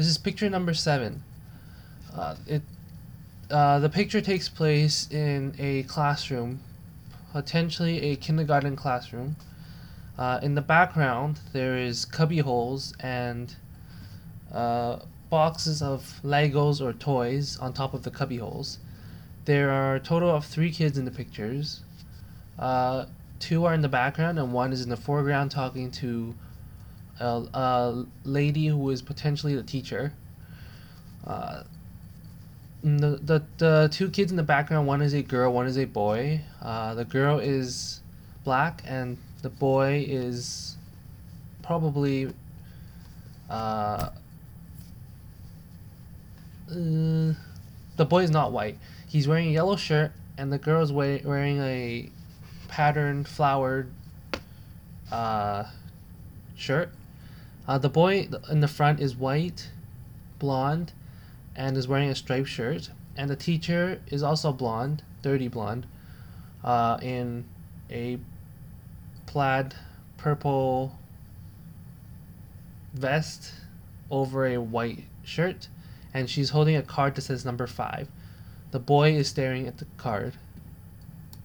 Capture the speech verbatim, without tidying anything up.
This is picture number seven. Uh, it uh, the picture takes place in a classroom, potentially a kindergarten classroom. Uh, in the background, there is cubby holes and uh, boxes of Legos or toys on top of the cubby holes. There are a total of three kids in the pictures. Uh, Two are in the background and one is in the foreground talking to a, a lady who is potentially the teacher. Uh, the, the the two kids in the background, one is a girl, one is a boy. Uh, the girl is black and the boy is probably uh, uh, the boy is not white. He's wearing a yellow shirt and the girl is we- wearing a patterned flowered uh, shirt. Uh, the boy in the front is white, blonde, and is wearing a striped shirt. And the teacher is also blonde, dirty blonde, uh, in a plaid purple vest over a white shirt. And she's holding a card that says number five. The boy is staring at the card.